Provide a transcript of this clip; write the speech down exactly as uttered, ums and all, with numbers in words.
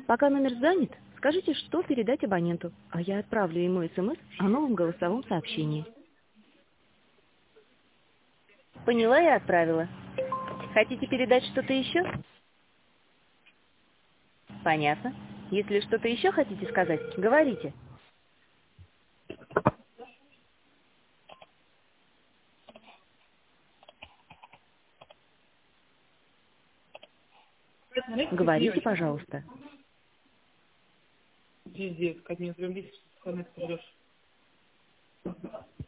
Пока номер занят, скажите, что передать абоненту, а я отправлю ему смс о новом голосовом сообщении. Поняла и отправила. Хотите передать что-то еще? Понятно. Если что-то еще хотите сказать, говорите. Говорите, пожалуйста. Пиздец, как мне прям видишь, что ты придешь.